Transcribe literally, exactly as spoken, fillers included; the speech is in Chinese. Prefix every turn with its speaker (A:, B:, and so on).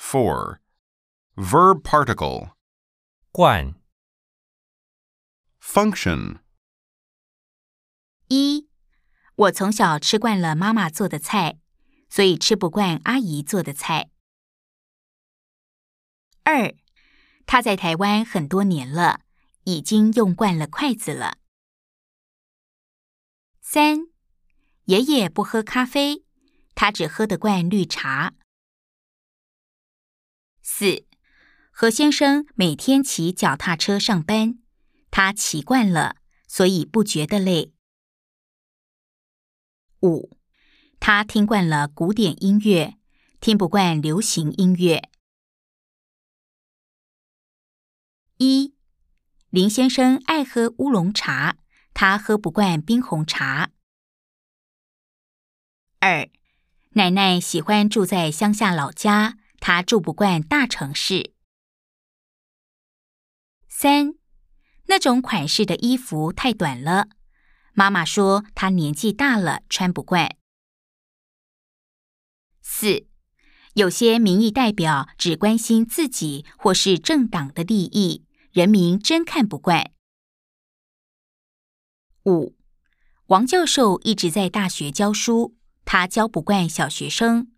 A: four. Verb particle.
B: 惯
A: Function.
C: 一，我从小吃惯了妈妈做的菜，所以吃不惯阿姨做的菜。二，他在台湾很多年了，已经用惯了筷子了。三，爷爷不喝咖啡，他只喝得惯绿茶。四，何先生每天骑脚踏车上班，他骑惯了，所以不觉得累。五，他听惯了古典音乐，听不惯流行音乐。一，林先生爱喝乌龙茶，他喝不惯冰红茶。二，奶奶喜欢住在乡下老家，她住不惯大城市。三，那种款式的衣服太短了，妈妈说她年纪大了穿不惯。四，有些民意代表只关心自己或是政党的利益，人民真看不惯。五，王教授一直在大学教书，他教不惯小学生。